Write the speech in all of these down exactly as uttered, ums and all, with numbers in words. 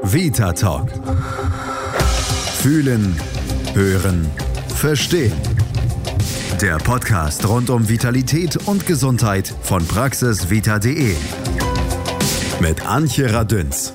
Vita Talk. Fühlen, hören, verstehen. Der Podcast rund um Vitalität und Gesundheit von praxis vita punkt de. Mit Antje Radünz.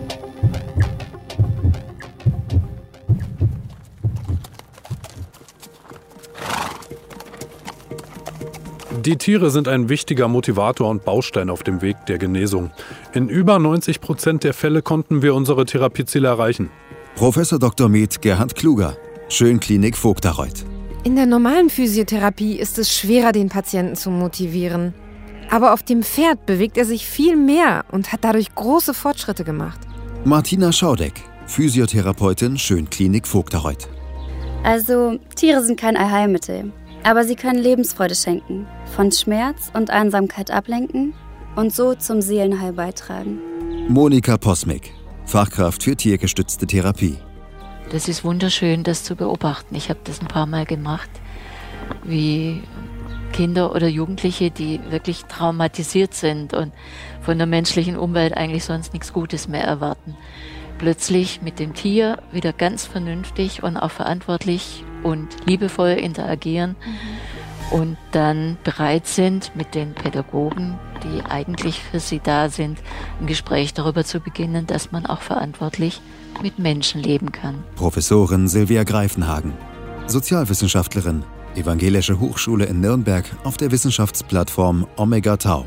Die Tiere sind ein wichtiger Motivator und Baustein auf dem Weg der Genesung. In über neunzig Prozent der Fälle konnten wir unsere Therapieziele erreichen. Professor Doktor Med Gerhard Kluger, Schönklinik Vogtereuth. In der normalen Physiotherapie ist es schwerer, den Patienten zu motivieren. Aber auf dem Pferd bewegt er sich viel mehr und hat dadurch große Fortschritte gemacht. Martina Schaudeck, Physiotherapeutin, Schönklinik Vogtereuth. Also, Tiere sind kein Allheilmittel, aber sie können Lebensfreude schenken, von Schmerz und Einsamkeit ablenken und so zum Seelenheil beitragen. Monika Posmick, Fachkraft für tiergestützte Therapie. Das ist wunderschön, das zu beobachten. Ich habe das ein paar Mal gemacht, wie Kinder oder Jugendliche, die wirklich traumatisiert sind und von der menschlichen Umwelt eigentlich sonst nichts Gutes mehr erwarten, plötzlich mit dem Tier wieder ganz vernünftig und auch verantwortlich und liebevoll interagieren mhm. und dann bereit sind, mit den Pädagogen, die eigentlich für sie da sind, ein Gespräch darüber zu beginnen, dass man auch verantwortlich mit Menschen leben kann. Professorin Silvia Greifenhagen, Sozialwissenschaftlerin, Evangelische Hochschule in Nürnberg auf der Wissenschaftsplattform Omega Tau.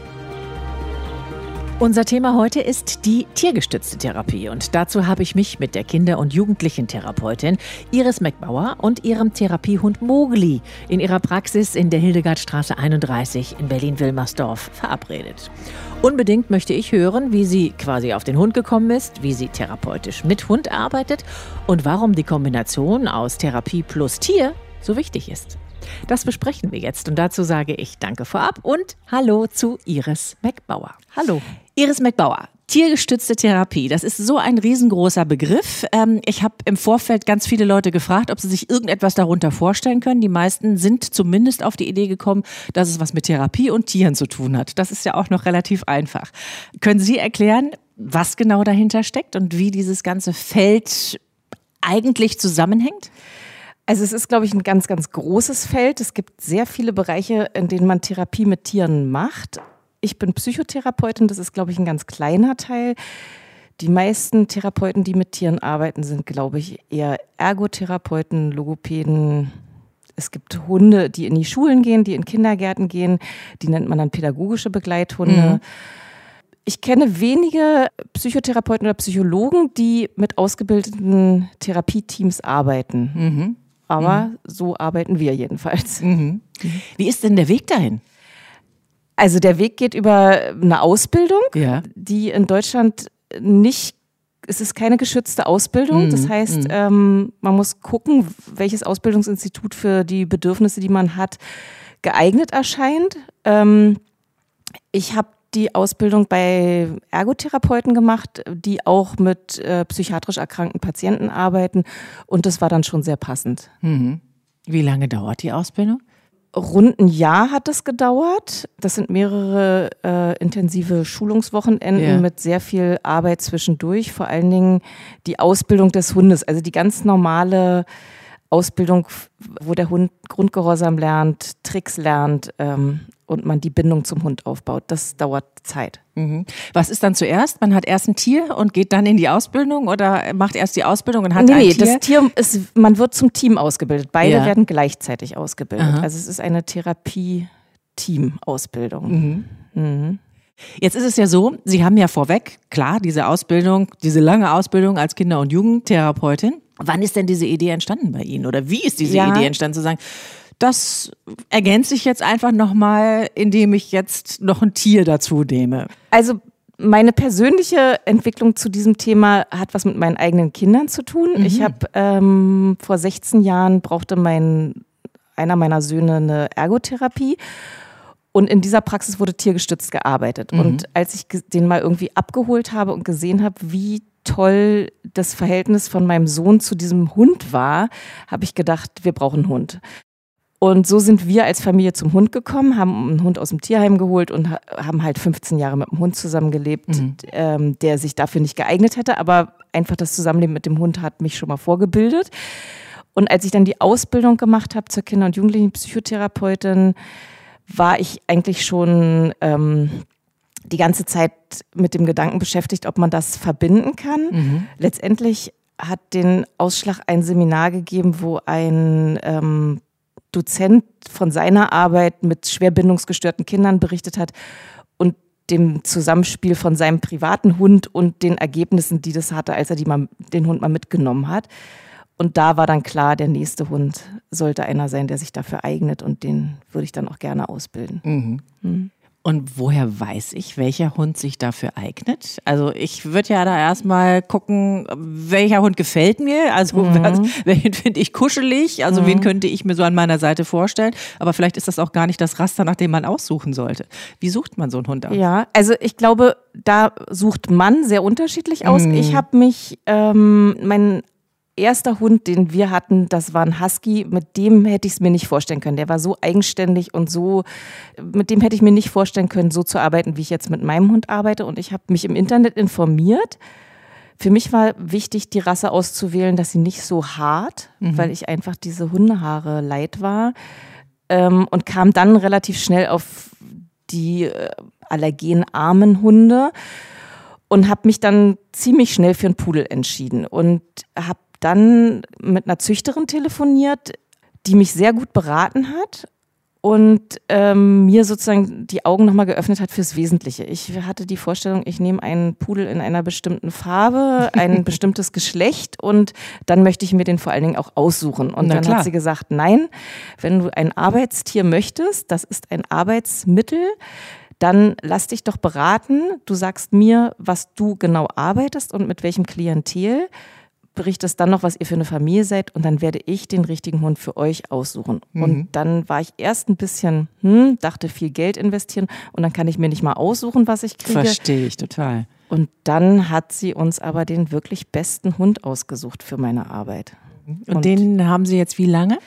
Unser Thema heute ist die tiergestützte Therapie und dazu habe ich mich mit der Kinder- und Jugendlichen-Therapeutin Iris Meckbauer und ihrem Therapiehund Mogli in ihrer Praxis in der Hildegardstraße einunddreißig in Berlin-Wilmersdorf verabredet. Unbedingt möchte ich hören, wie sie quasi auf den Hund gekommen ist, wie sie therapeutisch mit Hund arbeitet und warum die Kombination aus Therapie plus Tier so wichtig ist. Das besprechen wir jetzt und dazu sage ich Danke vorab und Hallo zu Iris Meckbauer. Hallo. Iris Meckbauer, tiergestützte Therapie, das ist so ein riesengroßer Begriff. Ich habe im Vorfeld ganz viele Leute gefragt, ob sie sich irgendetwas darunter vorstellen können. Die meisten sind zumindest auf die Idee gekommen, dass es was mit Therapie und Tieren zu tun hat. Das ist ja auch noch relativ einfach. Können Sie erklären, was genau dahinter steckt und wie dieses ganze Feld eigentlich zusammenhängt? Also es ist, glaube ich, ein ganz, ganz großes Feld. Es gibt sehr viele Bereiche, in denen man Therapie mit Tieren macht. Ich bin Psychotherapeutin, das ist, glaube ich, ein ganz kleiner Teil. Die meisten Therapeuten, die mit Tieren arbeiten, sind, glaube ich, eher Ergotherapeuten, Logopäden. Es gibt Hunde, die in die Schulen gehen, die in Kindergärten gehen. Die nennt man dann pädagogische Begleithunde. Mhm. Ich kenne wenige Psychotherapeuten oder Psychologen, die mit ausgebildeten Therapieteams arbeiten. Mhm. Aber mhm. so arbeiten wir jedenfalls. Mhm. Wie ist denn der Weg dahin? Also der Weg geht über eine Ausbildung, ja. die in Deutschland nicht, es ist keine geschützte Ausbildung. Mhm. Das heißt, mhm. ähm, man muss gucken, welches Ausbildungsinstitut für die Bedürfnisse, die man hat, geeignet erscheint. Ähm, ich habe die Ausbildung bei Ergotherapeuten gemacht, die auch mit äh, psychiatrisch erkrankten Patienten arbeiten. Und das war dann schon sehr passend. Mhm. Wie lange dauert die Ausbildung? Rund ein Jahr hat es gedauert. Das sind mehrere äh, intensive Schulungswochenenden ja. mit sehr viel Arbeit zwischendurch. Vor allen Dingen die Ausbildung des Hundes, also die ganz normale Ausbildung, wo der Hund Grundgehorsam lernt, Tricks lernt ähm, und man die Bindung zum Hund aufbaut. Das dauert Zeit. Mhm. Was ist dann zuerst? Man hat erst ein Tier und geht dann in die Ausbildung oder macht erst die Ausbildung und hat nee, ein nee, Tier? Nee, das Tier ist, man wird zum Team ausgebildet. Beide ja. werden gleichzeitig ausgebildet. Aha. Also es ist eine Therapie-Team-Ausbildung. Mhm. Mhm. Jetzt ist es ja so, Sie haben ja vorweg, klar, diese Ausbildung, diese lange Ausbildung als Kinder- und Jugendtherapeutin. Wann ist denn diese Idee entstanden bei Ihnen? Oder wie ist diese ja. Idee entstanden, zu sagen, das ergänze ich jetzt einfach nochmal, indem ich jetzt noch ein Tier dazu nehme? Also meine persönliche Entwicklung zu diesem Thema hat was mit meinen eigenen Kindern zu tun. Mhm. Ich habe ähm, vor sechzehn Jahren brauchte mein, einer meiner Söhne eine Ergotherapie. Und in dieser Praxis wurde tiergestützt gearbeitet. Mhm. Und als ich den mal irgendwie abgeholt habe und gesehen habe, wie toll das Verhältnis von meinem Sohn zu diesem Hund war, habe ich gedacht, wir brauchen einen Hund. Und so sind wir als Familie zum Hund gekommen, haben einen Hund aus dem Tierheim geholt und haben halt fünfzehn Jahre mit dem Hund zusammengelebt, mhm. ähm, der sich dafür nicht geeignet hätte. Aber einfach das Zusammenleben mit dem Hund hat mich schon mal vorgebildet. Und als ich dann die Ausbildung gemacht habe zur Kinder- und Jugendlichen-Psychotherapeutin, war ich eigentlich schon ähm, die ganze Zeit mit dem Gedanken beschäftigt, ob man das verbinden kann. Mhm. Letztendlich hat den Ausschlag ein Seminar gegeben, wo ein ähm, Dozent von seiner Arbeit mit schwer bindungsgestörten Kindern berichtet hat und dem Zusammenspiel von seinem privaten Hund und den Ergebnissen, die das hatte, als er die mal, den Hund mal mitgenommen hat. Und da war dann klar, der nächste Hund sollte einer sein, der sich dafür eignet, und den würde ich dann auch gerne ausbilden. Mhm. Mhm. Und woher weiß ich, welcher Hund sich dafür eignet? Also ich würde ja da erstmal gucken, welcher Hund gefällt mir, also mhm. was, welchen finde ich kuschelig, also mhm. wen könnte ich mir so an meiner Seite vorstellen. Aber vielleicht ist das auch gar nicht das Raster, nach dem man aussuchen sollte. Wie sucht man so einen Hund aus? Ja, also ich glaube, da sucht man sehr unterschiedlich aus. Mhm. Ich habe mich, ähm, mein erster Hund, den wir hatten, das war ein Husky, mit dem hätte ich es mir nicht vorstellen können. Der war so eigenständig und so, mit dem hätte ich mir nicht vorstellen können, so zu arbeiten, wie ich jetzt mit meinem Hund arbeite. Und ich habe mich im Internet informiert. Für mich war wichtig, die Rasse auszuwählen, dass sie nicht so hart, mhm. weil ich einfach diese Hundehaare leid war, ähm, und kam dann relativ schnell auf die äh, allergenarmen Hunde und habe mich dann ziemlich schnell für einen Pudel entschieden und habe dann mit einer Züchterin telefoniert, die mich sehr gut beraten hat und ähm, mir sozusagen die Augen nochmal geöffnet hat fürs Wesentliche. Ich hatte die Vorstellung, ich nehme einen Pudel in einer bestimmten Farbe, ein bestimmtes Geschlecht, und dann möchte ich mir den vor allen Dingen auch aussuchen. Und Na dann klar. hat sie gesagt, nein, wenn du ein Arbeitstier möchtest, das ist ein Arbeitsmittel, dann lass dich doch beraten. Du sagst mir, was du genau arbeitest und mit welchem Klientel. Berichtest dann noch, was ihr für eine Familie seid, und dann werde ich den richtigen Hund für euch aussuchen. Mhm. Und dann war ich erst ein bisschen, hm, dachte viel Geld investieren, und dann kann ich mir nicht mal aussuchen, was ich kriege. Verstehe ich total. Und dann hat sie uns aber den wirklich besten Hund ausgesucht für meine Arbeit. Und, und den haben Sie jetzt wie lange?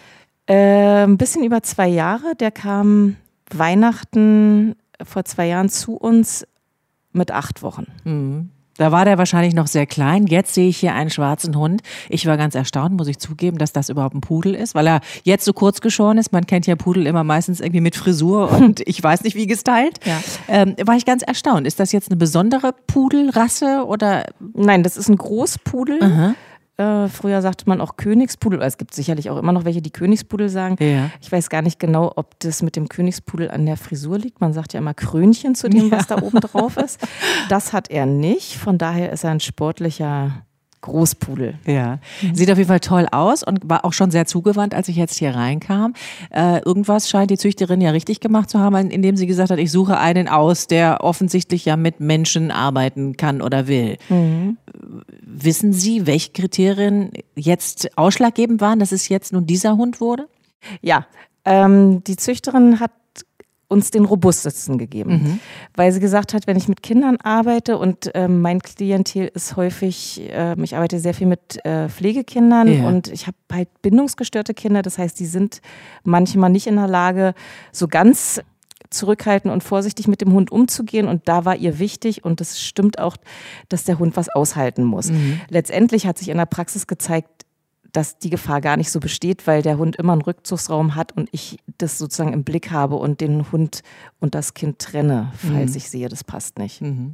Äh, ein bisschen über zwei Jahre. Der kam Weihnachten vor zwei Jahren zu uns mit acht Wochen. Mhm. Da war der wahrscheinlich noch sehr klein. Jetzt sehe ich hier einen schwarzen Hund. Ich war ganz erstaunt, muss ich zugeben, dass das überhaupt ein Pudel ist, weil er jetzt so kurz geschoren ist. Man kennt ja Pudel immer meistens irgendwie mit Frisur und ich weiß nicht wie gestylt. Ja. Ähm, war ich ganz erstaunt. Ist das jetzt eine besondere Pudelrasse oder? Nein, das ist ein Großpudel. Aha. Äh, früher sagte man auch Königspudel. Es gibt sicherlich auch immer noch welche, die Königspudel sagen. Ja. Ich weiß gar nicht genau, ob das mit dem Königspudel an der Frisur liegt. Man sagt ja immer Krönchen zu dem, ja. was da oben drauf ist. Das hat er nicht. Von daher ist er ein sportlicher Großpudel. Ja, sieht auf jeden Fall toll aus und war auch schon sehr zugewandt, als ich jetzt hier reinkam. Äh, irgendwas scheint die Züchterin ja richtig gemacht zu haben, indem sie gesagt hat, ich suche einen aus, der offensichtlich ja mit Menschen arbeiten kann oder will. Mhm. Wissen Sie, welche Kriterien jetzt ausschlaggebend waren, dass es jetzt nun dieser Hund wurde? Ja, ähm, die Züchterin hat uns den robustesten gegeben, mhm. weil sie gesagt hat, wenn ich mit Kindern arbeite und äh, mein Klientel ist häufig, äh, ich arbeite sehr viel mit äh, Pflegekindern ja. und ich habe halt bindungsgestörte Kinder, das heißt, die sind manchmal nicht in der Lage, so ganz zurückhaltend und vorsichtig mit dem Hund umzugehen, und da war ihr wichtig, und das stimmt auch, dass der Hund was aushalten muss. Mhm. Letztendlich hat sich in der Praxis gezeigt, dass die Gefahr gar nicht so besteht, weil der Hund immer einen Rückzugsraum hat und ich das sozusagen im Blick habe und den Hund und das Kind trenne, falls mhm. ich sehe, das passt nicht. Mhm.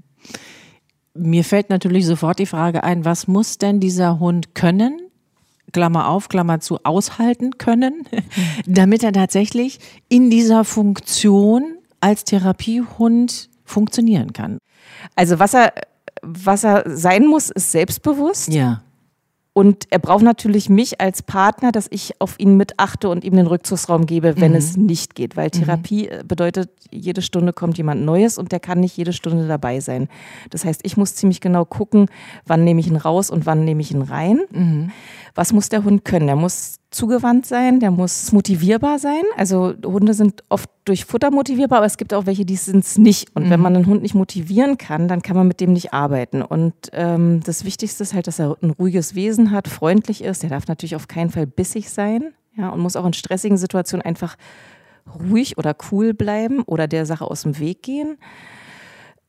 Mir fällt natürlich sofort die Frage ein, was muss denn dieser Hund können, Klammer auf, Klammer zu, aushalten können, damit er tatsächlich in dieser Funktion als Therapiehund funktionieren kann? Also was er, was er sein muss, ist selbstbewusst. Ja. Und er braucht natürlich mich als Partner, dass ich auf ihn mitachte und ihm den Rückzugsraum gebe, wenn mhm. es nicht geht. Weil Therapie mhm. bedeutet, jede Stunde kommt jemand Neues und der kann nicht jede Stunde dabei sein. Das heißt, ich muss ziemlich genau gucken, wann nehme ich ihn raus und wann nehme ich ihn rein. Mhm. Was muss der Hund können? Der muss zugewandt sein, der muss motivierbar sein. Also Hunde sind oft durch Futter motivierbar, aber es gibt auch welche, die sind es nicht. Und mhm. wenn man einen Hund nicht motivieren kann, dann kann man mit dem nicht arbeiten. Und ähm, das Wichtigste ist halt, dass er ein ruhiges Wesen hat, freundlich ist. Der darf natürlich auf keinen Fall bissig sein, ja, und muss auch in stressigen Situationen einfach ruhig oder cool bleiben oder der Sache aus dem Weg gehen.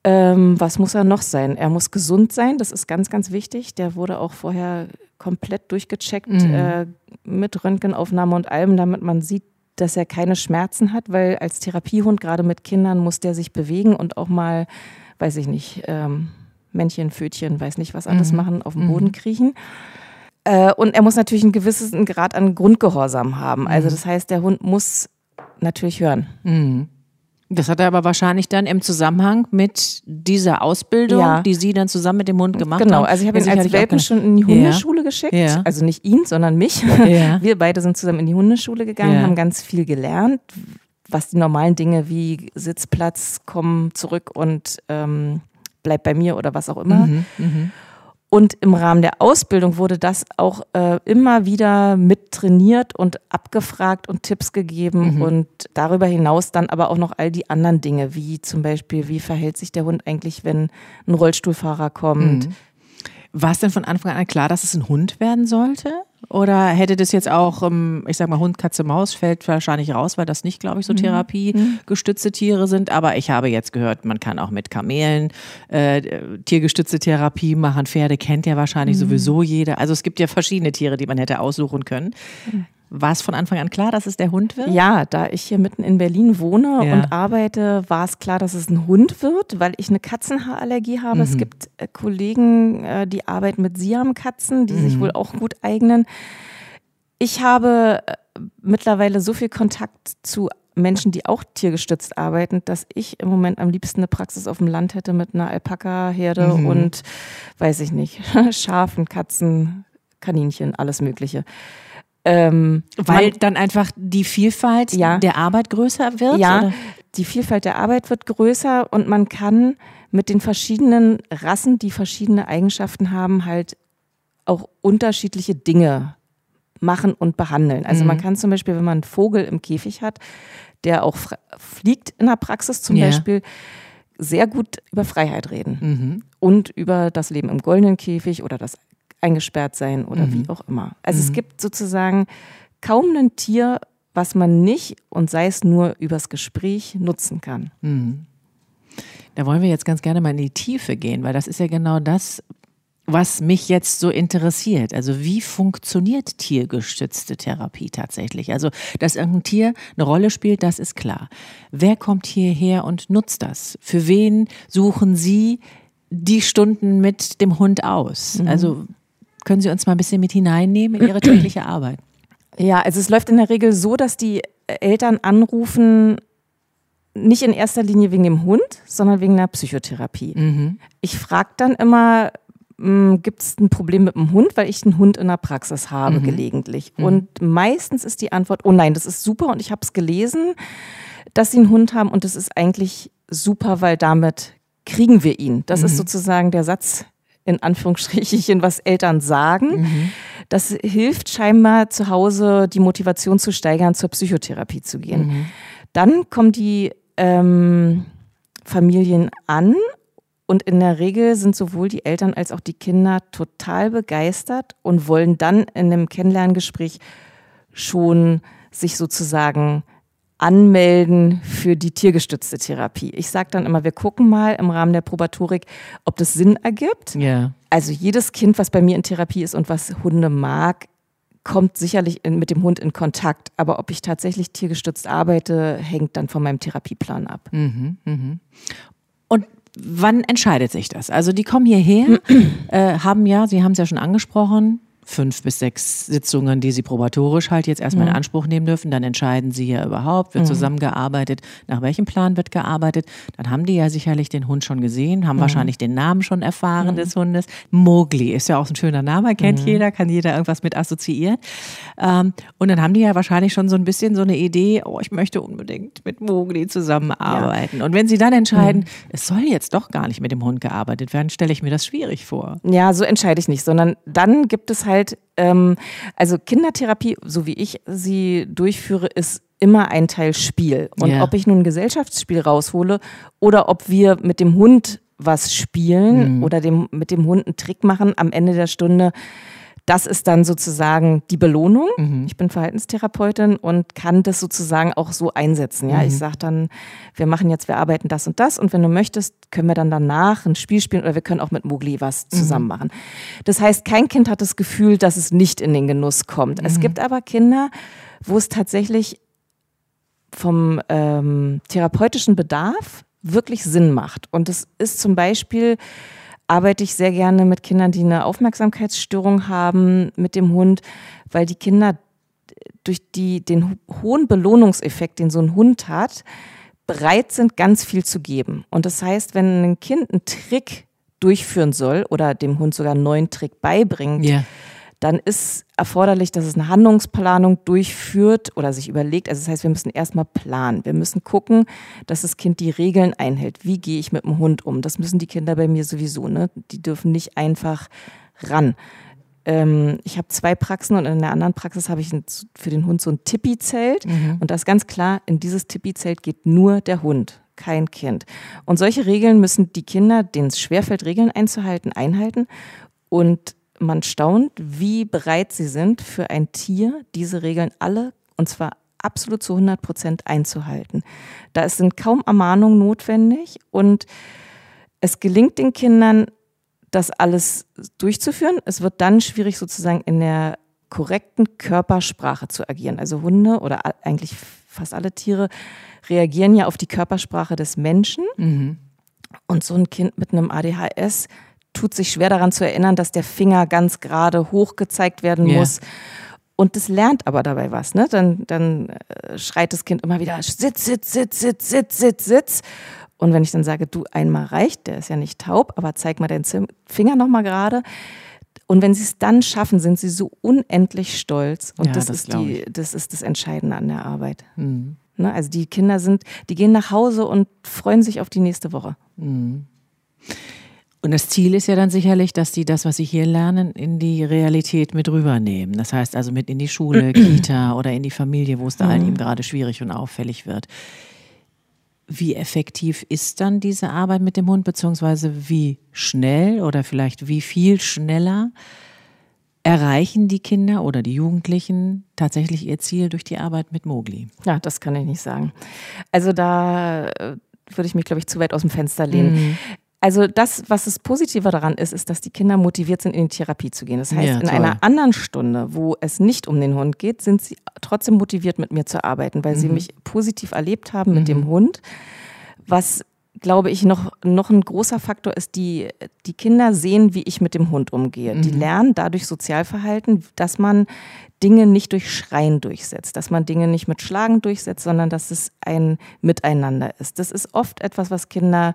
Ähm, was muss er noch sein? Er muss gesund sein, das ist ganz, ganz wichtig. Der wurde auch vorher komplett durchgecheckt mhm. äh, mit Röntgenaufnahme und allem, damit man sieht, dass er keine Schmerzen hat, weil als Therapiehund, gerade mit Kindern, muss der sich bewegen und auch mal, weiß ich nicht, ähm, Männchen, Pfötchen, weiß nicht was alles mhm. machen, auf dem Boden kriechen. Äh, und er muss natürlich einen gewissen Grad an Grundgehorsam haben. Also das heißt, der Hund muss natürlich hören. Mhm. Das hat er aber wahrscheinlich dann im Zusammenhang mit dieser Ausbildung, ja. die Sie dann zusammen mit dem Hund gemacht genau. haben. Genau, also ich habe ihn als Welpen schon in die Hundeschule ja. geschickt. Ja. Also nicht ihn, sondern mich. Ja. Wir beide sind zusammen in die Hundeschule gegangen, ja. haben ganz viel gelernt, was die normalen Dinge wie Sitzplatz, komm zurück und ähm, bleib bei mir oder was auch immer. Mhm, mh. Und im Rahmen der Ausbildung wurde das auch äh, immer wieder mit trainiert und abgefragt und Tipps gegeben mhm. und darüber hinaus dann aber auch noch all die anderen Dinge, wie zum Beispiel, wie verhält sich der Hund eigentlich, wenn ein Rollstuhlfahrer kommt. Mhm. War es denn von Anfang an klar, dass es ein Hund werden sollte? Oder hätte das jetzt auch, ich sag mal, Hund, Katze, Maus fällt wahrscheinlich raus, weil das nicht, glaube ich, so therapiegestützte Tiere sind. Aber ich habe jetzt gehört, man kann auch mit Kamelen äh, tiergestützte Therapie machen. Pferde kennt ja wahrscheinlich mhm. sowieso jeder. Also es gibt ja verschiedene Tiere, die man hätte aussuchen können. War es von Anfang an klar, dass es der Hund wird? Ja, da ich hier mitten in Berlin wohne ja. und arbeite, war es klar, dass es ein Hund wird, weil ich eine Katzenhaarallergie habe. Mhm. Es gibt äh, Kollegen, äh, die arbeiten mit Siamkatzen, die mhm. sich wohl auch gut eignen. Ich habe äh, mittlerweile so viel Kontakt zu Menschen, die auch tiergestützt arbeiten, dass ich im Moment am liebsten eine Praxis auf dem Land hätte mit einer Alpaka-Herde mhm. und, weiß ich nicht, Schafen, Katzen, Kaninchen, alles Mögliche. Ähm, Weil man, dann einfach die Vielfalt ja, der Arbeit größer wird? Ja, oder? Die Vielfalt der Arbeit wird größer und man kann mit den verschiedenen Rassen, die verschiedene Eigenschaften haben, halt auch unterschiedliche Dinge machen und behandeln. Also mhm. man kann zum Beispiel, wenn man einen Vogel im Käfig hat, der auch fliegt in der Praxis zum ja. Beispiel, sehr gut über Freiheit reden mhm. und über das Leben im goldenen Käfig oder das eingesperrt sein oder mhm. wie auch immer. Also mhm. es gibt sozusagen kaum ein Tier, was man nicht und sei es nur übers Gespräch nutzen kann. Mhm. Da wollen wir jetzt ganz gerne mal in die Tiefe gehen, weil das ist ja genau das, was mich jetzt so interessiert. Also wie funktioniert tiergestützte Therapie tatsächlich? Also, dass irgendein Tier eine Rolle spielt, das ist klar. Wer kommt hierher und nutzt das? Für wen suchen Sie die Stunden mit dem Hund aus? Mhm. Also können Sie uns mal ein bisschen mit hineinnehmen in Ihre tägliche Arbeit? Ja, also es läuft in der Regel so, dass die Eltern anrufen, nicht in erster Linie wegen dem Hund, sondern wegen einer Psychotherapie. Mhm. Ich frage dann immer, gibt es ein Problem mit dem Hund, weil ich einen Hund in der Praxis habe, mhm. gelegentlich. Mhm. Und meistens ist die Antwort, oh nein, das ist super und ich habe es gelesen, dass sie einen Hund haben und das ist eigentlich super, weil damit kriegen wir ihn. Das mhm. ist sozusagen der Satz, in Anführungsstrichen, was Eltern sagen. Mhm. Das hilft scheinbar zu Hause, die Motivation zu steigern, zur Psychotherapie zu gehen. Mhm. Dann kommen die ähm, Familien an und in der Regel sind sowohl die Eltern als auch die Kinder total begeistert und wollen dann in einem Kennenlerngespräch schon sich sozusagen anmelden für die tiergestützte Therapie. Ich sage dann immer, wir gucken mal im Rahmen der Probatorik, ob das Sinn ergibt. Yeah. Also jedes Kind, was bei mir in Therapie ist und was Hunde mag, kommt sicherlich in, mit dem Hund in Kontakt. Aber ob ich tatsächlich tiergestützt arbeite, hängt dann von meinem Therapieplan ab. Mhm, mhm. Und wann entscheidet sich das? Also die kommen hierher, äh, haben ja, Sie haben es ja schon angesprochen, fünf bis sechs Sitzungen, die Sie probatorisch halt jetzt erstmal in Anspruch nehmen dürfen. Dann entscheiden Sie ja überhaupt, wird mhm. zusammengearbeitet, nach welchem Plan wird gearbeitet. Dann haben die ja sicherlich den Hund schon gesehen, haben mhm. wahrscheinlich den Namen schon erfahren mhm. des Hundes. Mowgli ist ja auch ein schöner Name, kennt mhm. jeder, kann jeder irgendwas mit assoziieren. Ähm, und dann haben die ja wahrscheinlich schon so ein bisschen so eine Idee, oh, ich möchte unbedingt mit Mowgli zusammenarbeiten. Ja. Und wenn Sie dann entscheiden, mhm. es soll jetzt doch gar nicht mit dem Hund gearbeitet werden, stelle ich mir das schwierig vor. Ja, so entscheide ich nicht, sondern dann gibt es halt ähm, also Kindertherapie, so wie ich sie durchführe, ist immer ein Teil Spiel. Und yeah. ob ich nun ein Gesellschaftsspiel raushole oder ob wir mit dem Hund was spielen mhm. oder dem, mit dem Hund einen Trick machen, am Ende der Stunde, das ist dann sozusagen die Belohnung. Mhm. Ich bin Verhaltenstherapeutin und kann das sozusagen auch so einsetzen. Ja, Mhm. ich sage dann, wir machen jetzt, wir arbeiten das und das und wenn du möchtest, können wir dann danach ein Spiel spielen oder wir können auch mit Mogli was zusammen Mhm. machen. Das heißt, kein Kind hat das Gefühl, dass es nicht in den Genuss kommt. Mhm. Es gibt aber Kinder, wo es tatsächlich vom ähm, therapeutischen Bedarf wirklich Sinn macht. Und das ist zum Beispiel, arbeite ich sehr gerne mit Kindern, die eine Aufmerksamkeitsstörung haben mit dem Hund, weil die Kinder durch die, den hohen Belohnungseffekt, den so ein Hund hat, bereit sind, ganz viel zu geben. Und das heißt, wenn ein Kind einen Trick durchführen soll oder dem Hund sogar einen neuen Trick beibringt, Ja. dann ist erforderlich, dass es eine Handlungsplanung durchführt oder sich überlegt. Also das heißt, wir müssen erstmal planen. Wir müssen gucken, dass das Kind die Regeln einhält. Wie gehe ich mit dem Hund um? Das müssen die Kinder bei mir sowieso. Ne? Die dürfen nicht einfach ran. Ähm, ich habe zwei Praxen und in der anderen Praxis habe ich ein, für den Hund so ein Tippi-Zelt. Mhm. Und da ist ganz klar, in dieses Tippi-Zelt geht nur der Hund, kein Kind. Und solche Regeln müssen die Kinder, denen es schwerfällt, Regeln einzuhalten, einhalten. Und man staunt, wie bereit sie sind, für ein Tier diese Regeln alle, und zwar absolut zu hundert Prozent einzuhalten. Da sind kaum Ermahnungen notwendig und es gelingt den Kindern, das alles durchzuführen. Es wird dann schwierig, sozusagen in der korrekten Körpersprache zu agieren. Also Hunde oder eigentlich fast alle Tiere reagieren ja auf die Körpersprache des Menschen. Mhm. Und so ein Kind mit einem A D H S tut sich schwer daran zu erinnern, dass der Finger ganz gerade hoch gezeigt werden Ja. muss. Und das lernt aber dabei was. Ne? Dann, dann äh, schreit das Kind immer wieder, sitz, sitz, sitz, sitz, sitz, sitz, sitz. Und wenn ich dann sage, du, einmal reicht, der ist ja nicht taub, aber zeig mal deinen Zim- Finger nochmal gerade. Und wenn sie es dann schaffen, sind sie so unendlich stolz. Und Ja, das, das ist glaub die, das ist das Entscheidende an der Arbeit. Mhm. Ne? Also die Kinder sind, die gehen nach Hause und freuen sich auf die nächste Woche. Mhm. Und das Ziel ist ja dann sicherlich, dass die das, was sie hier lernen, in die Realität mit rübernehmen. Das heißt also mit in die Schule, Kita oder in die Familie, wo es da halt eben gerade schwierig und auffällig wird. Wie effektiv ist dann diese Arbeit mit dem Hund, beziehungsweise wie schnell oder vielleicht wie viel schneller erreichen die Kinder oder die Jugendlichen tatsächlich ihr Ziel durch die Arbeit mit Mogli? Ja, das kann ich nicht sagen. Also da äh, würde ich mich, glaube ich, zu weit aus dem Fenster lehnen. Mhm. Also das, was das Positive daran ist, ist, dass die Kinder motiviert sind, in die Therapie zu gehen. Das heißt, Ja, in toll. einer anderen Stunde, wo es nicht um den Hund geht, sind sie trotzdem motiviert, mit mir zu arbeiten, weil sie mich positiv erlebt haben mit dem Hund. Was, glaube ich, noch, noch ein großer Faktor ist, die, die Kinder sehen, wie ich mit dem Hund umgehe. Die lernen dadurch Sozialverhalten, dass man Dinge nicht durch Schreien durchsetzt, dass man Dinge nicht mit Schlagen durchsetzt, sondern dass es ein Miteinander ist. Das ist oft etwas, was Kinder,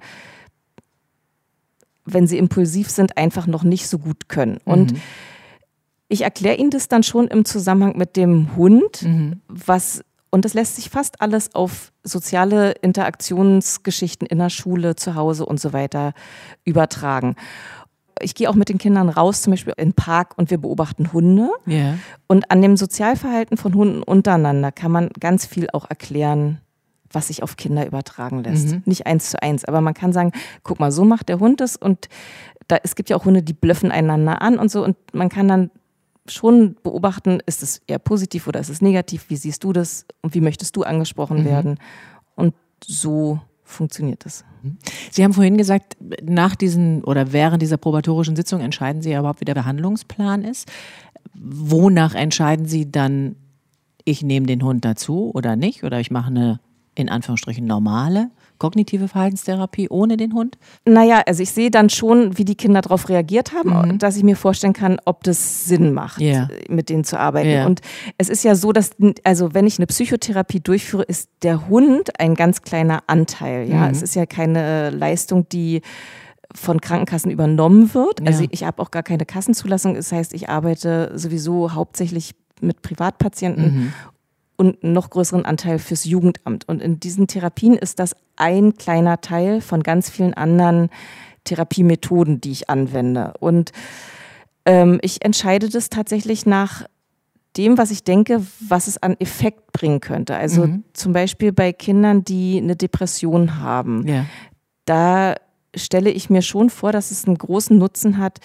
wenn sie impulsiv sind, einfach noch nicht so gut können. Und ich erkläre ihnen das dann schon im Zusammenhang mit dem Hund, was, und das lässt sich fast alles auf soziale Interaktionsgeschichten in der Schule, zu Hause und so weiter übertragen. Ich gehe auch mit den Kindern raus, zum Beispiel in den Park, und wir beobachten Hunde. Ja. Und an dem Sozialverhalten von Hunden untereinander kann man ganz viel auch erklären, was sich auf Kinder übertragen lässt. Mhm. Nicht eins zu eins, aber man kann sagen, guck mal, so macht der Hund es, und da, es gibt ja auch Hunde, die blöffen einander an und so, und man kann dann schon beobachten, ist es eher positiv oder ist es negativ, wie siehst du das und wie möchtest du angesprochen Mhm. werden, und so funktioniert das. Sie haben vorhin gesagt, nach diesen oder während dieser probatorischen Sitzung entscheiden Sie ja überhaupt, wie der Behandlungsplan ist. Wonach entscheiden Sie dann, ich nehme den Hund dazu oder nicht, oder ich mache eine in Anführungsstrichen normale kognitive Verhaltenstherapie ohne den Hund? Naja, also ich sehe dann schon, wie die Kinder darauf reagiert haben, Mhm. dass ich mir vorstellen kann, ob das Sinn macht, Ja. mit denen zu arbeiten. Ja. Und es ist ja so, dass, also wenn ich eine Psychotherapie durchführe, ist der Hund ein ganz kleiner Anteil. Ja, Mhm. es ist ja keine Leistung, die von Krankenkassen übernommen wird. Also Ja. ich habe auch gar keine Kassenzulassung. Das heißt, ich arbeite sowieso hauptsächlich mit Privatpatienten. Mhm. Und einen noch größeren Anteil fürs Jugendamt. Und in diesen Therapien ist das ein kleiner Teil von ganz vielen anderen Therapiemethoden, die ich anwende. Und ähm, ich entscheide das tatsächlich nach dem, was ich denke, was es an Effekt bringen könnte. Also Mhm. zum Beispiel bei Kindern, die eine Depression haben. Ja. Da stelle ich mir schon vor, dass es einen großen Nutzen hat,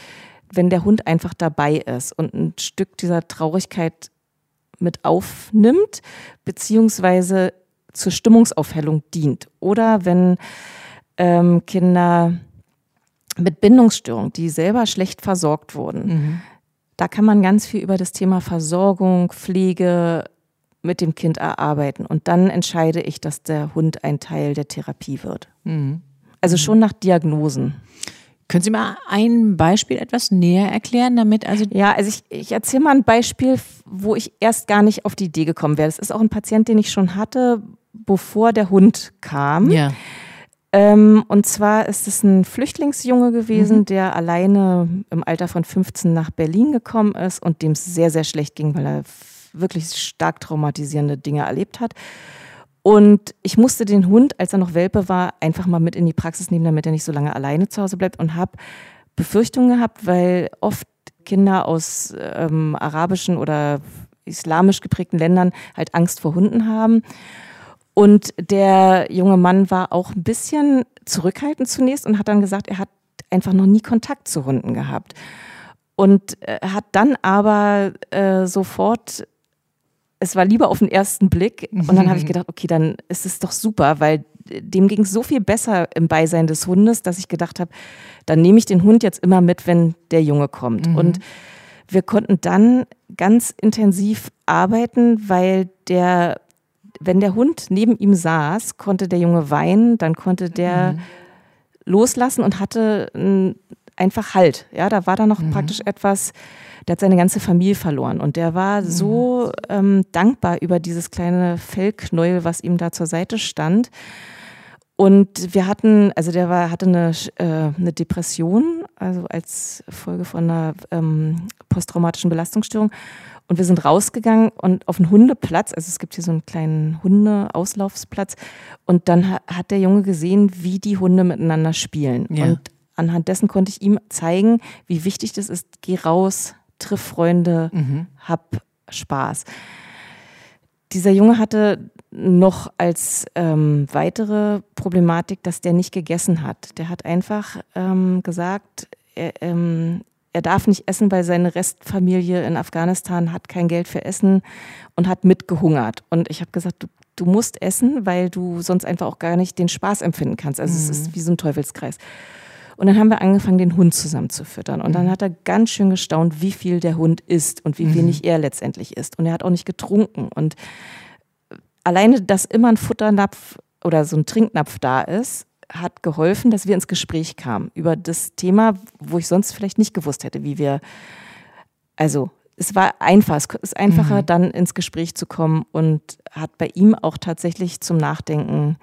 wenn der Hund einfach dabei ist und ein Stück dieser Traurigkeit mit aufnimmt, beziehungsweise zur Stimmungsaufhellung dient. Oder wenn ähm, Kinder mit Bindungsstörungen, die selber schlecht versorgt wurden, mhm. da kann man ganz viel über das Thema Versorgung, Pflege mit dem Kind erarbeiten. Und dann entscheide ich, dass der Hund ein Teil der Therapie wird. Mhm. Also schon nach Diagnosen. Können Sie mal ein Beispiel etwas näher erklären, damit also... Ja, also ich, ich erzähle mal ein Beispiel, wo ich erst gar nicht auf die Idee gekommen wäre. Das ist auch ein Patient, den ich schon hatte, bevor der Hund kam. Ja. Ähm, und zwar ist es ein Flüchtlingsjunge gewesen, mhm. der alleine im Alter von fünfzehn nach Berlin gekommen ist und dem es sehr, sehr schlecht ging, weil er wirklich stark traumatisierende Dinge erlebt hat. Und ich musste den Hund, als er noch Welpe war, einfach mal mit in die Praxis nehmen, damit er nicht so lange alleine zu Hause bleibt, und habe Befürchtungen gehabt, weil oft Kinder aus ähm, arabischen oder islamisch geprägten Ländern halt Angst vor Hunden haben. Und der junge Mann war auch ein bisschen zurückhaltend zunächst und hat dann gesagt, er hat einfach noch nie Kontakt zu Hunden gehabt. Und äh, hat dann aber äh, sofort... Es war lieber auf den ersten Blick, und dann habe ich gedacht, okay, dann ist es doch super, weil dem ging es so viel besser im Beisein des Hundes, dass ich gedacht habe, dann nehme ich den Hund jetzt immer mit, wenn der Junge kommt. Mhm. Und wir konnten dann ganz intensiv arbeiten, weil der, wenn der Hund neben ihm saß, konnte der Junge weinen, dann konnte der mhm. loslassen und hatte n, einfach Halt. Ja, da war da noch mhm. praktisch etwas. Der hat seine ganze Familie verloren und der war so ähm, dankbar über dieses kleine Fellknäuel, was ihm da zur Seite stand. Und wir hatten, also der war, hatte eine, äh, eine Depression, also als Folge von einer ähm, posttraumatischen Belastungsstörung. Und wir sind rausgegangen und auf einen Hundeplatz, also es gibt hier so einen kleinen Hundeauslaufsplatz, und dann ha- hat der Junge gesehen, wie die Hunde miteinander spielen. Ja. Und anhand dessen konnte ich ihm zeigen, wie wichtig das ist, geh raus, triff Freunde, mhm. hab Spaß. Dieser Junge hatte noch als ähm, weitere Problematik, dass der nicht gegessen hat. Der hat einfach ähm, gesagt, er, ähm, er darf nicht essen, weil seine Restfamilie in Afghanistan hat kein Geld für Essen und hat mitgehungert. Und ich habe gesagt, du, du musst essen, weil du sonst einfach auch gar nicht den Spaß empfinden kannst. Also mhm. es ist wie so ein Teufelskreis. Und dann haben wir angefangen, den Hund zusammen zu füttern. Und dann hat er ganz schön gestaunt, wie viel der Hund isst und wie wenig mhm. er letztendlich isst. Und er hat auch nicht getrunken. Und alleine, dass immer ein Futternapf oder so ein Trinknapf da ist, hat geholfen, dass wir ins Gespräch kamen über das Thema, wo ich sonst vielleicht nicht gewusst hätte, wie wir, also es war einfach, es ist einfacher, mhm. dann ins Gespräch zu kommen, und hat bei ihm auch tatsächlich zum Nachdenken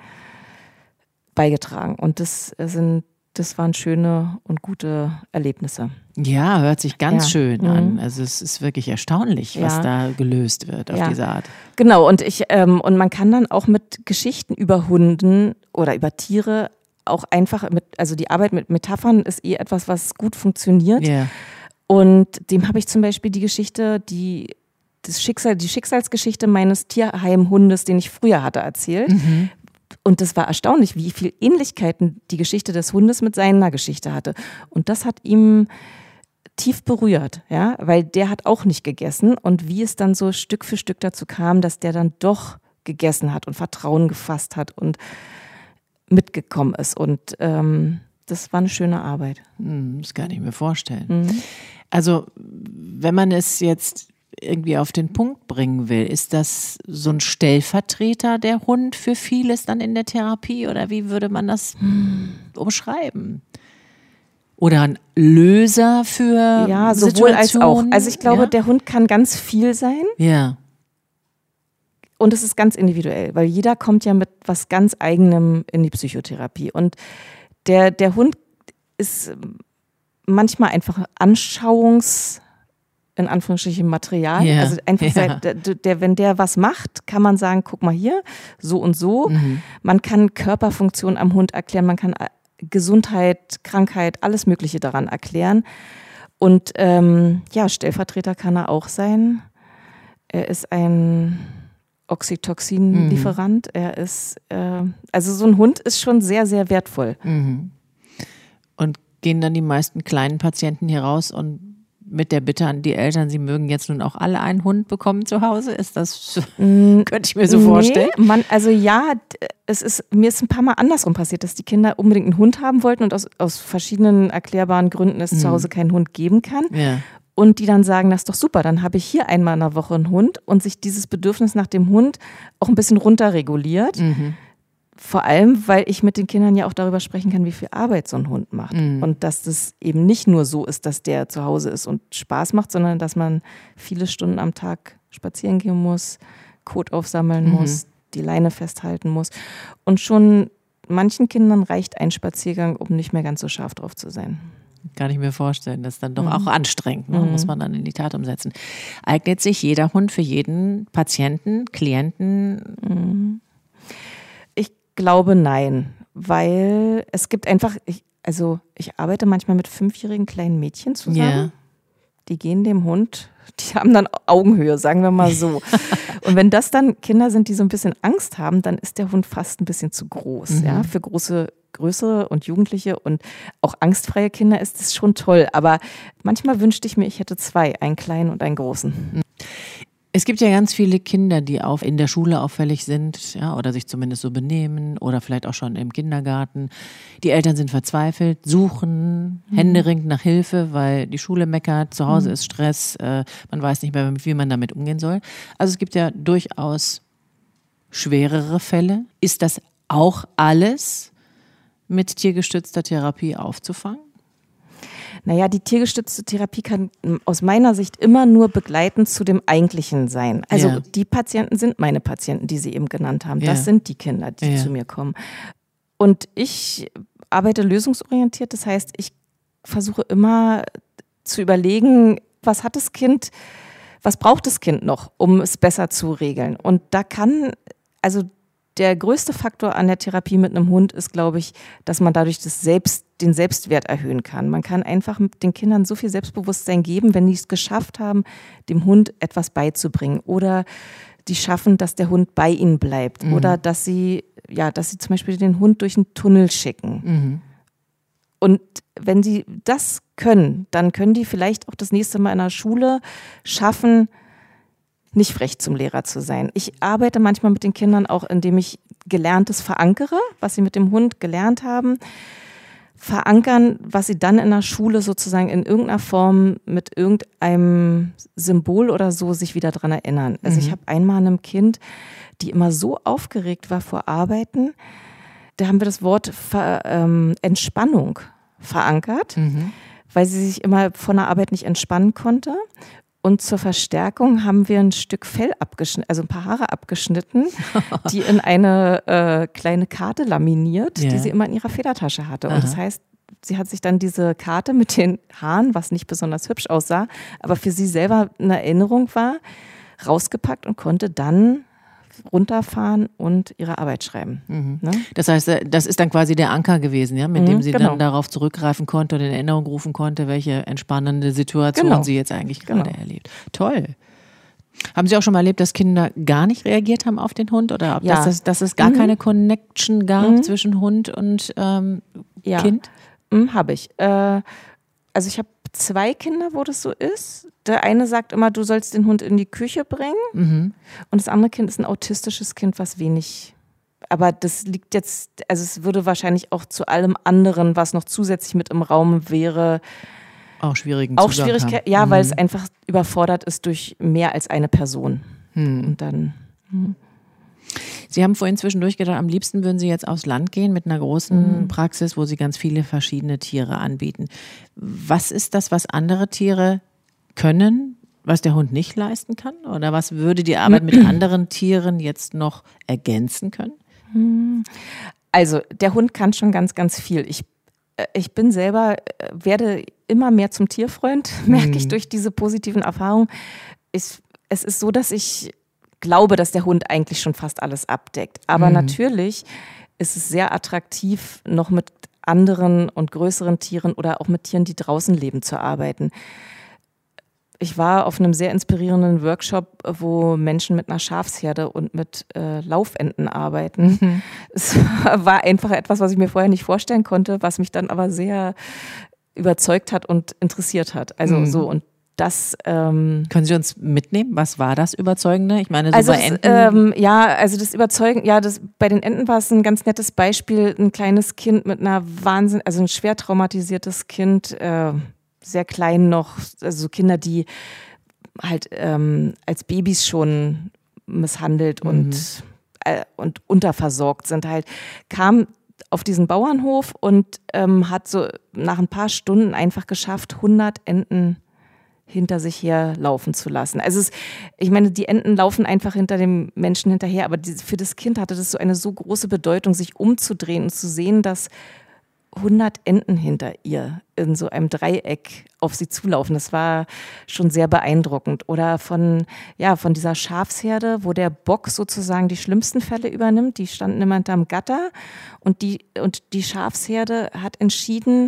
beigetragen. Und das sind Das waren schöne und gute Erlebnisse. Ja, hört sich ganz ja. schön mhm. an. Also es ist wirklich erstaunlich, was ja. da gelöst wird auf ja. diese Art. Genau, und ich ähm, und man kann dann auch mit Geschichten über Hunden oder über Tiere auch einfach mit, also die Arbeit mit Metaphern ist eh etwas, was gut funktioniert. Yeah. Und dem habe ich zum Beispiel die Geschichte, die das Schicksal, die Schicksalsgeschichte meines Tierheimhundes, den ich früher hatte, erzählt. Mhm. Und das war erstaunlich, wie viel Ähnlichkeiten die Geschichte des Hundes mit seiner Geschichte hatte. Und das hat ihm tief berührt, ja, weil der hat auch nicht gegessen. Und wie es dann so Stück für Stück dazu kam, dass der dann doch gegessen hat und Vertrauen gefasst hat und mitgekommen ist. Und ähm, das war eine schöne Arbeit. Das kann ich mir vorstellen. Mhm. Also wenn man es jetzt irgendwie auf den Punkt bringen will, ist das so ein Stellvertreter, der Hund, für vieles dann in der Therapie, oder wie würde man das hm. umschreiben? Oder ein Löser für ja, sowohl als auch. Also ich glaube, ja? der Hund kann ganz viel sein. Ja. Und es ist ganz individuell, weil jeder kommt ja mit was ganz Eigenem in die Psychotherapie. Und der, der Hund ist manchmal einfach Anschauungs- in Anführungsstrichen Material. Yeah. Also einfach, yeah. der, der, wenn der was macht, kann man sagen, guck mal hier, so und so. Mhm. Man kann Körperfunktion am Hund erklären, man kann Gesundheit, Krankheit, alles Mögliche daran erklären. Und ähm, ja, Stellvertreter kann er auch sein. Er ist ein Oxytocin-Lieferant. Mhm. Er ist, äh, also so ein Hund ist schon sehr, sehr wertvoll. Mhm. Und gehen dann die meisten kleinen Patienten hier raus und mit der Bitte an die Eltern, sie mögen jetzt nun auch alle einen Hund bekommen zu Hause? Ist das, mm, könnte ich mir so nee, vorstellen? Man, also ja, es ist, mir ist ein paar Mal andersrum passiert, dass die Kinder unbedingt einen Hund haben wollten und aus, aus verschiedenen erklärbaren Gründen es mm. zu Hause keinen Hund geben kann. Ja. Und die dann sagen, das ist doch super, dann habe ich hier einmal in der Woche einen Hund und sich dieses Bedürfnis nach dem Hund auch ein bisschen runterreguliert. Mhm. Vor allem, weil ich mit den Kindern ja auch darüber sprechen kann, wie viel Arbeit so ein Hund macht. Mhm. Und dass das eben nicht nur so ist, dass der zu Hause ist und Spaß macht, sondern dass man viele Stunden am Tag spazieren gehen muss, Kot aufsammeln mhm. muss, die Leine festhalten muss. Und schon manchen Kindern reicht ein Spaziergang, um nicht mehr ganz so scharf drauf zu sein. Kann ich mir vorstellen. Das ist dann doch mhm. auch anstrengend, ne? Mhm. Muss man dann in die Tat umsetzen. Eignet sich jeder Hund für jeden Patienten, Klienten? Mhm. Ich glaube nein, weil es gibt einfach, ich, also ich arbeite manchmal mit fünfjährigen kleinen Mädchen zusammen. Yeah. Die gehen dem Hund, die haben dann Augenhöhe, sagen wir mal so. Und wenn das dann Kinder sind, die so ein bisschen Angst haben, dann ist der Hund fast ein bisschen zu groß. Mhm. Ja, für große, größere und Jugendliche und auch angstfreie Kinder ist das schon toll. Aber manchmal wünschte ich mir, ich hätte zwei, einen kleinen und einen großen. Es gibt ja ganz viele Kinder, die auch in der Schule auffällig sind, ja, oder sich zumindest so benehmen oder vielleicht auch schon im Kindergarten. Die Eltern sind verzweifelt, suchen mhm. händeringend nach Hilfe, weil die Schule meckert, zu Hause mhm. ist Stress, äh, man weiß nicht mehr, wie man damit umgehen soll. Also es gibt ja durchaus schwerere Fälle. Ist das auch alles mit tiergestützter Therapie aufzufangen? Naja, die tiergestützte Therapie kann aus meiner Sicht immer nur begleitend zu dem Eigentlichen sein. Also ja. die Patienten sind meine Patienten, die Sie eben genannt haben. Das ja. sind die Kinder, die ja. zu mir kommen. Und ich arbeite lösungsorientiert. Das heißt, ich versuche immer zu überlegen, was hat das Kind, was braucht das Kind noch, um es besser zu regeln. Und da kann, also der größte Faktor an der Therapie mit einem Hund ist, glaube ich, dass man dadurch das Selbst, den Selbstwert erhöhen kann. Man kann einfach mit den Kindern so viel Selbstbewusstsein geben, wenn die es geschafft haben, dem Hund etwas beizubringen oder die schaffen, dass der Hund bei ihnen bleibt mhm. oder dass sie, ja, dass sie zum Beispiel den Hund durch einen Tunnel schicken. Mhm. Und wenn sie das können, dann können die vielleicht auch das nächste Mal in der Schule schaffen, nicht frech zum Lehrer zu sein. Ich arbeite manchmal mit den Kindern auch, indem ich Gelerntes verankere, was sie mit dem Hund gelernt haben, verankern, was sie dann in der Schule sozusagen in irgendeiner Form mit irgendeinem Symbol oder so sich wieder dran erinnern. Also mhm. ich habe einmal einem Kind, die immer so aufgeregt war vor Arbeiten, da haben wir das Wort Ver, ähm, Entspannung verankert, mhm. weil sie sich immer von der Arbeit nicht entspannen konnte. Und zur Verstärkung haben wir ein Stück Fell abgeschnitten, also ein paar Haare abgeschnitten, die in eine äh, kleine Karte laminiert, yeah. die sie immer in ihrer Federtasche hatte. Und Aha. das heißt, sie hat sich dann diese Karte mit den Haaren, was nicht besonders hübsch aussah, aber für sie selber eine Erinnerung war, rausgepackt und konnte dann runterfahren und ihre Arbeit schreiben. Mhm. Ne? Das heißt, das ist dann quasi der Anker gewesen, ja, mit mhm, dem sie genau. dann darauf zurückgreifen konnte und in Erinnerung rufen konnte, welche entspannende Situation genau. sie jetzt eigentlich genau. gerade erlebt. Toll. Haben Sie auch schon mal erlebt, dass Kinder gar nicht reagiert haben auf den Hund oder ob ja. das, dass es gar mhm. keine Connection gab mhm. zwischen Hund und ähm, ja. Kind? Mhm, habe ich. Äh, also ich habe zwei Kinder, wo das so ist. Der eine sagt immer, du sollst den Hund in die Küche bringen. Mhm. Und das andere Kind ist ein autistisches Kind, was wenig, aber das liegt jetzt, also es würde wahrscheinlich auch zu allem anderen, was noch zusätzlich mit im Raum wäre, auch schwierigen auch Zugang Schwierigkeiten, ja, mhm. weil es einfach überfordert ist durch mehr als eine Person. Mhm. Und dann... Mh. Sie haben vorhin zwischendurch gedacht, am liebsten würden Sie jetzt aufs Land gehen mit einer großen mhm. Praxis, wo Sie ganz viele verschiedene Tiere anbieten. Was ist das, was andere Tiere können, was der Hund nicht leisten kann? Oder was würde die Arbeit mit anderen Tieren jetzt noch ergänzen können? Also der Hund kann schon ganz, ganz viel. Ich, ich bin selber, werde immer mehr zum Tierfreund, merke mhm. ich durch diese positiven Erfahrungen. Ich, es ist so, dass ich glaube, dass der Hund eigentlich schon fast alles abdeckt. Aber mhm. natürlich ist es sehr attraktiv, noch mit anderen und größeren Tieren oder auch mit Tieren, die draußen leben, zu arbeiten. Ich war auf einem sehr inspirierenden Workshop, wo Menschen mit einer Schafsherde und mit äh, Laufenten arbeiten. Mhm. Es war einfach etwas, was ich mir vorher nicht vorstellen konnte, was mich dann aber sehr überzeugt hat und interessiert hat. Also mhm. so und das. Ähm, Können Sie uns mitnehmen? Was war das Überzeugende? Ich meine, so also bei das, Enten. Ähm, ja, also das Überzeugen, ja, das, bei den Enten war es ein ganz nettes Beispiel. Ein kleines Kind mit einer Wahnsinn, also ein schwer traumatisiertes Kind, äh, sehr klein noch, also Kinder, die halt ähm, als Babys schon misshandelt mhm. und, äh, und unterversorgt sind, halt kam auf diesen Bauernhof und ähm, hat so nach ein paar Stunden einfach geschafft, hundert Enten hinter sich her laufen zu lassen. Also es, ich meine, die Enten laufen einfach hinter dem Menschen hinterher, aber die, für das Kind hatte das so eine so große Bedeutung, sich umzudrehen und zu sehen, dass hundert Enten hinter ihr in so einem Dreieck auf sie zulaufen. Das war schon sehr beeindruckend. Oder von, ja, von dieser Schafsherde, wo der Bock sozusagen die schlimmsten Fälle übernimmt. Die standen immer hinterm Gatter und die, und die Schafsherde hat entschieden,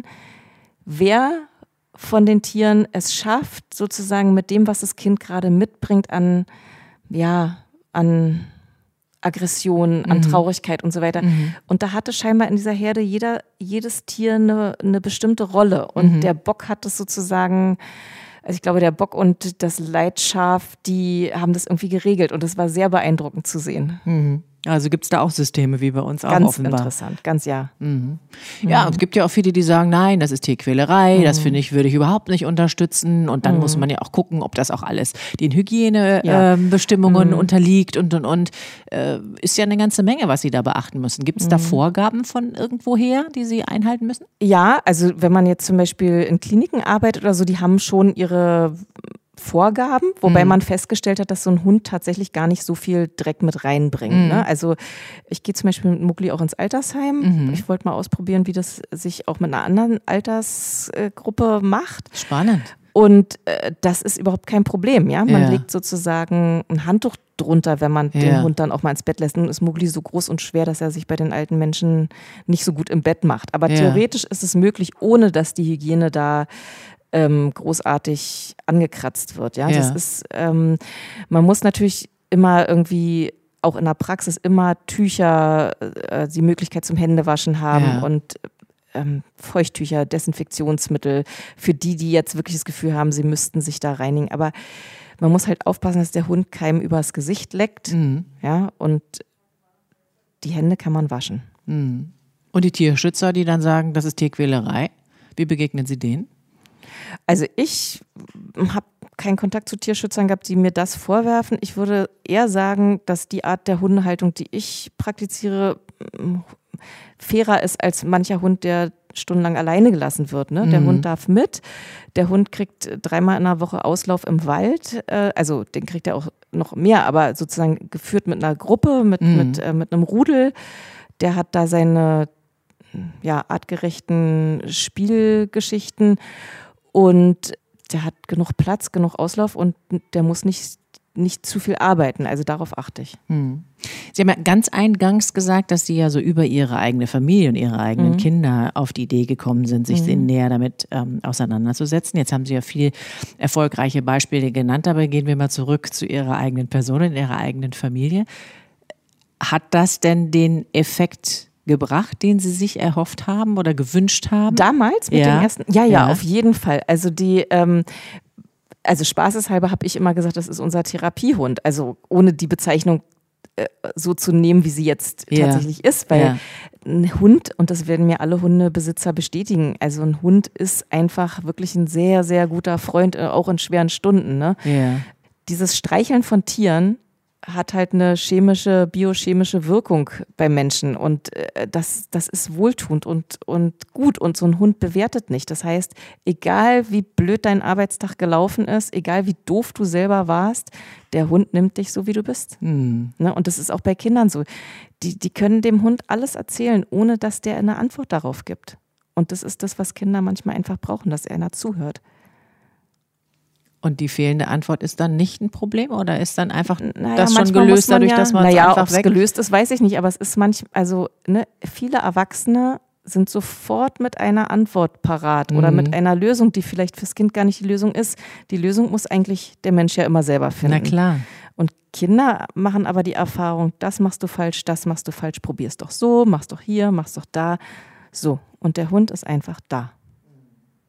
wer von den Tieren es schafft, sozusagen mit dem, was das Kind gerade mitbringt an, ja, an Aggression, an mhm. Traurigkeit und so weiter. Mhm. Und da hatte scheinbar in dieser Herde jeder, jedes Tier eine, eine bestimmte Rolle. Und mhm. der Bock hat das sozusagen, also ich glaube, der Bock und das Leitschaf, die haben das irgendwie geregelt. Und das war sehr beeindruckend zu sehen. Mhm. Also gibt es da auch Systeme wie bei uns auch ganz offenbar. Ganz interessant, ganz ja. Mhm. Ja, mhm. und es gibt ja auch viele, die sagen, nein, das ist Tierquälerei, mhm. das finde ich, würde ich überhaupt nicht unterstützen. Und dann mhm. muss man ja auch gucken, ob das auch alles den Hygienebestimmungen ja. äh, mhm. unterliegt und, und, und. Äh, ist ja eine ganze Menge, was Sie da beachten müssen. Gibt es mhm. da Vorgaben von irgendwoher, die Sie einhalten müssen? Ja, also wenn man jetzt zum Beispiel in Kliniken arbeitet oder so, die haben schon ihre Vorgaben, wobei mhm. man festgestellt hat, dass so ein Hund tatsächlich gar nicht so viel Dreck mit reinbringt. Mhm. Ne? Also ich gehe zum Beispiel mit Mugli auch ins Altersheim. Mhm. Ich wollte mal ausprobieren, wie das sich auch mit einer anderen Altersgruppe macht. Spannend. Und äh, das ist überhaupt kein Problem. Ja, man ja. legt sozusagen ein Handtuch drunter, wenn man ja. den Hund dann auch mal ins Bett lässt. Nun ist Mugli so groß und schwer, dass er sich bei den alten Menschen nicht so gut im Bett macht. Aber ja. theoretisch ist es möglich, ohne dass die Hygiene da Ähm, großartig angekratzt wird. Ja, ja. Das ist, ähm, man muss natürlich immer irgendwie auch in der Praxis immer Tücher, äh, die Möglichkeit zum Händewaschen haben ja. und ähm, Feuchttücher, Desinfektionsmittel für die, die jetzt wirklich das Gefühl haben, sie müssten sich da reinigen. Aber man muss halt aufpassen, dass der Hund keinem übers Gesicht leckt. Mhm. Ja, und die Hände kann man waschen. Mhm. Und die Tierschützer, die dann sagen, das ist Tierquälerei, wie begegnen Sie denen? Also ich habe keinen Kontakt zu Tierschützern gehabt, die mir das vorwerfen. Ich würde eher sagen, dass die Art der Hundehaltung, die ich praktiziere, fairer ist als mancher Hund, der stundenlang alleine gelassen wird. Ne? Mhm. Der Hund darf mit, der Hund kriegt dreimal in der Woche Auslauf im Wald, äh, also den kriegt er auch noch mehr, aber sozusagen geführt mit einer Gruppe, mit, mhm. mit, äh, mit einem Rudel. Der hat da seine ja, artgerechten Spielgeschichten. Und der hat genug Platz, genug Auslauf und der muss nicht, nicht zu viel arbeiten. Also darauf achte ich. Hm. Sie haben ja ganz eingangs gesagt, dass Sie ja so über Ihre eigene Familie und Ihre eigenen mhm. Kinder auf die Idee gekommen sind, sich mhm. näher damit ähm, auseinanderzusetzen. Jetzt haben Sie ja viele erfolgreiche Beispiele genannt, aber gehen wir mal zurück zu Ihrer eigenen Person, in Ihrer eigenen Familie. Hat das denn den Effekt gebracht, den Sie sich erhofft haben oder gewünscht haben? Damals mit ja. den ersten? Ja, ja, ja, auf jeden Fall. Also die, ähm, also spaßeshalber habe ich immer gesagt, das ist unser Therapiehund. Also ohne die Bezeichnung äh, so zu nehmen, wie sie jetzt ja. tatsächlich ist, weil ja. ein Hund, und das werden mir alle Hundebesitzer bestätigen, also ein Hund ist einfach wirklich ein sehr, sehr guter Freund, auch in schweren Stunden. Ne? Ja. Dieses Streicheln von Tieren hat halt eine chemische, biochemische Wirkung beim Menschen und äh, das, das ist wohltuend und, und gut und so ein Hund bewertet nicht. Das heißt, egal wie blöd dein Arbeitstag gelaufen ist, egal wie doof du selber warst, der Hund nimmt dich so, wie du bist. Mhm. Ne? Und das ist auch bei Kindern so. Die, die können dem Hund alles erzählen, ohne dass der eine Antwort darauf gibt. Und das ist das, was Kinder manchmal einfach brauchen, dass einer zuhört. Und die fehlende Antwort ist dann nicht ein Problem oder ist dann einfach naja, das schon gelöst, dadurch, ja, dass man naja, es einfach ob es gelöst ist, weiß ich nicht, aber es ist manchmal, also ne, viele Erwachsene sind sofort mit einer Antwort parat mhm. oder mit einer Lösung, die vielleicht fürs Kind gar nicht die Lösung ist. Die Lösung muss eigentlich der Mensch ja immer selber finden. Na klar. Und Kinder machen aber die Erfahrung, das machst du falsch, das machst du falsch, probier's doch so, mach's doch hier, mach's doch da. So, und der Hund ist einfach da.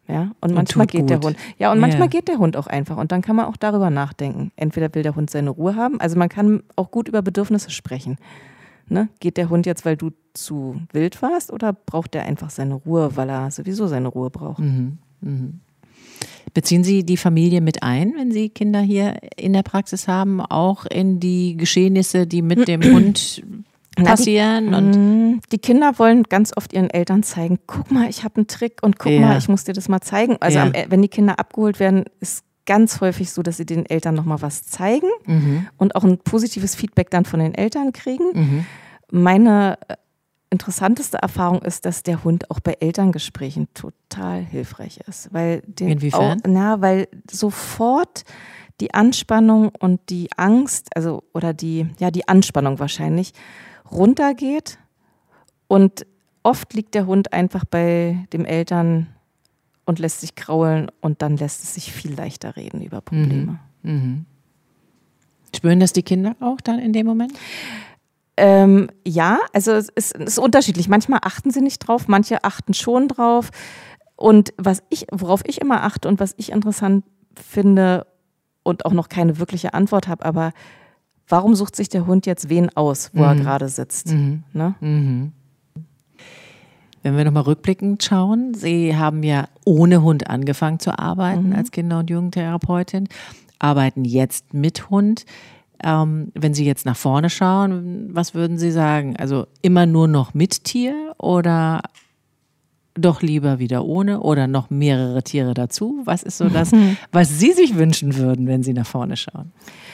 Ja, und manchmal tut geht der gut. Hund. Ja, und manchmal Ja. geht der Hund auch einfach. Und dann kann man auch darüber nachdenken. Entweder will der Hund seine Ruhe haben. Also man kann auch gut über Bedürfnisse sprechen. Ne? Geht der Hund jetzt, weil du zu wild warst, oder braucht der einfach seine Ruhe, weil er sowieso seine Ruhe braucht? Mhm. Mhm. Beziehen Sie die Familie mit ein, wenn Sie Kinder hier in der Praxis haben, auch in die Geschehnisse, die mit dem Hund passieren? Na, die, und die Kinder wollen ganz oft ihren Eltern zeigen, guck mal, ich habe einen Trick und guck Ja. mal, ich muss dir das mal zeigen. Also Ja. am, wenn die Kinder abgeholt werden, ist ganz häufig so, dass sie den Eltern nochmal was zeigen mhm. und auch ein positives Feedback dann von den Eltern kriegen. Mhm. Meine äh, interessanteste Erfahrung ist, dass der Hund auch bei Elterngesprächen total hilfreich ist. Weil den Inwiefern? Auch, na, weil sofort die Anspannung und die Angst, also oder die, ja, die Anspannung wahrscheinlich, runtergeht. Und oft liegt der Hund einfach bei dem Eltern und lässt sich kraulen, und dann lässt es sich viel leichter reden über Probleme. Mhm. Spüren das die Kinder auch dann in dem Moment? Ähm, ja, also es ist, es ist unterschiedlich. Manchmal achten sie nicht drauf, manche achten schon drauf. Und was ich, worauf ich immer achte und was ich interessant finde und auch noch keine wirkliche Antwort habe, aber warum sucht sich der Hund jetzt wen aus, wo Mhm. er gerade sitzt? Mhm. Ne? Mhm. Wenn wir nochmal rückblickend schauen, Sie haben ja ohne Hund angefangen zu arbeiten Mhm. als Kinder- und Jugendtherapeutin, arbeiten jetzt mit Hund. Ähm, wenn Sie jetzt nach vorne schauen, was würden Sie sagen? Also immer nur noch mit Tier oder doch lieber wieder ohne oder noch mehrere Tiere dazu? Was ist so das, was Sie sich wünschen würden, wenn Sie nach vorne schauen?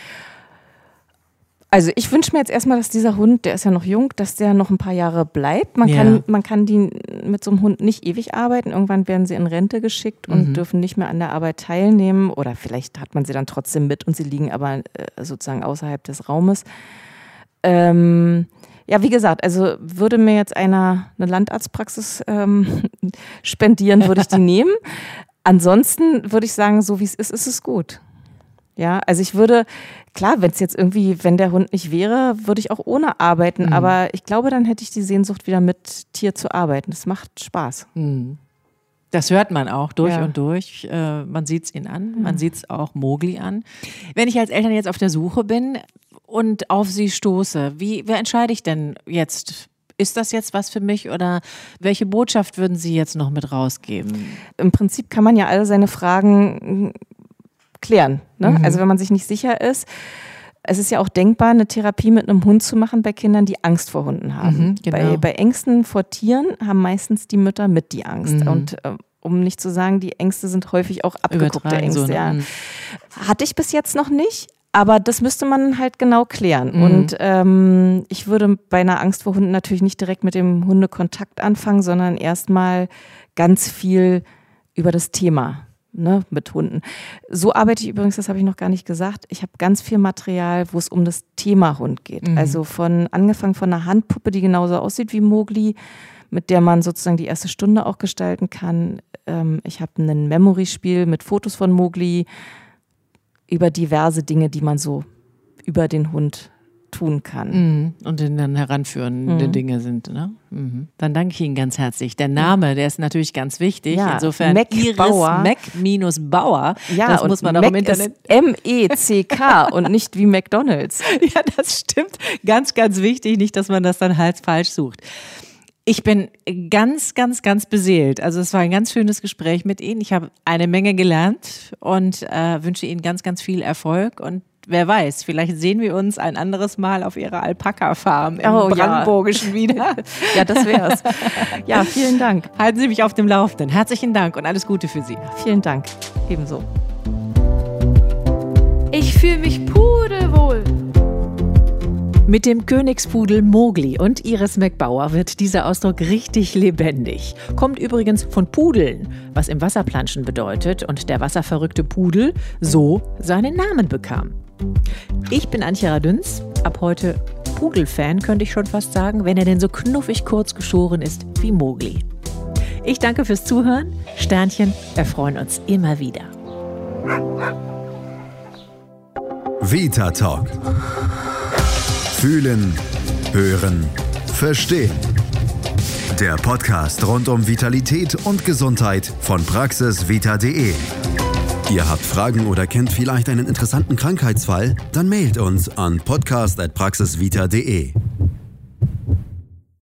Also ich wünsche mir jetzt erstmal, dass dieser Hund, der ist ja noch jung, dass der noch ein paar Jahre bleibt. Man, Ja. kann, man kann die mit so einem Hund nicht ewig arbeiten. Irgendwann werden sie in Rente geschickt und Mhm. dürfen nicht mehr an der Arbeit teilnehmen. Oder vielleicht hat man sie dann trotzdem mit und sie liegen aber äh, sozusagen außerhalb des Raumes. Ähm, ja, wie gesagt, also würde mir jetzt einer eine Landarztpraxis ähm, spendieren, würde ich die nehmen. Ansonsten würde ich sagen, so wie es ist, ist es gut. Ja, also ich würde, klar, wenn es jetzt irgendwie, wenn der Hund nicht wäre, würde ich auch ohne arbeiten. Mhm. Aber ich glaube, dann hätte ich die Sehnsucht, wieder mit Tier zu arbeiten. Das macht Spaß. Das hört man auch durch Ja. und durch. Äh, man sieht es ihn an, man sieht es auch Mowgli an. Wenn ich als Eltern jetzt auf der Suche bin und auf sie stoße, wie, wie entscheide ich denn jetzt? Ist das jetzt was für mich oder welche Botschaft würden Sie jetzt noch mit rausgeben? Im Prinzip kann man ja alle seine Fragen klären. Ne? Mhm. Also wenn man sich nicht sicher ist. Es ist ja auch denkbar, eine Therapie mit einem Hund zu machen bei Kindern, die Angst vor Hunden haben. Mhm, genau. bei, bei Ängsten vor Tieren haben meistens die Mütter mit die Angst. Mhm. Und äh, um nicht zu sagen, die Ängste sind häufig auch abgeguckte Übertragen Ängste. so, ne? Ja. Mhm. Hatte ich bis jetzt noch nicht, aber das müsste man halt genau klären. Mhm. Und ähm, ich würde bei einer Angst vor Hunden natürlich nicht direkt mit dem Hundekontakt anfangen, sondern erstmal ganz viel über das Thema. Ne, mit Hunden. So arbeite ich übrigens, das habe ich noch gar nicht gesagt. Ich habe ganz viel Material, wo es um das Thema Hund geht. Mhm. Also von angefangen von einer Handpuppe, die genauso aussieht wie Mowgli, mit der man sozusagen die erste Stunde auch gestalten kann. Ähm, ich habe ein Memory-Spiel mit Fotos von Mowgli über diverse Dinge, die man so über den Hund tun kann. Mhm. Und den dann heranführende Mhm. Dinge sind. Ne? Mhm. Dann danke ich Ihnen ganz herzlich. Der Name, der ist natürlich ganz wichtig. Ja, Insofern Mac Iris Bauer. Mac minus Bauer. Ja, das und muss man auch Mac im Internet. ist M E C K und nicht wie McDonald's. Ja, das stimmt. Ganz, ganz wichtig. Nicht, dass man das dann halt falsch sucht. Ich bin ganz, ganz, ganz beseelt. Also es war ein ganz schönes Gespräch mit Ihnen. Ich habe eine Menge gelernt und äh, wünsche Ihnen ganz, ganz viel Erfolg. Und wer weiß, vielleicht sehen wir uns ein anderes Mal auf Ihrer Alpaka-Farm im Oh, ja. Brandenburgischen wieder. Ja, das wär's. Ja, vielen Dank. Halten Sie mich auf dem Laufenden. Herzlichen Dank und alles Gute für Sie. Vielen Dank. Ebenso. Ich fühle mich pudelwohl. Mit dem Königspudel Mowgli und Iris McBauer wird dieser Ausdruck richtig lebendig. Kommt übrigens von Pudeln, was im Wasserplanschen bedeutet und der wasserverrückte Pudel so seinen Namen bekam. Ich bin Antje Radünz, ab heute Pudelfan, könnte ich schon fast sagen, wenn er denn so knuffig kurz geschoren ist wie Mowgli. Ich danke fürs Zuhören. Sternchen, wir freuen uns immer wieder. Vita Talk. Fühlen, hören, verstehen. Der Podcast rund um Vitalität und Gesundheit von praxis vita punkt de. Ihr habt Fragen oder kennt vielleicht einen interessanten Krankheitsfall? Dann mailt uns an podcast at praxis vita punkt de.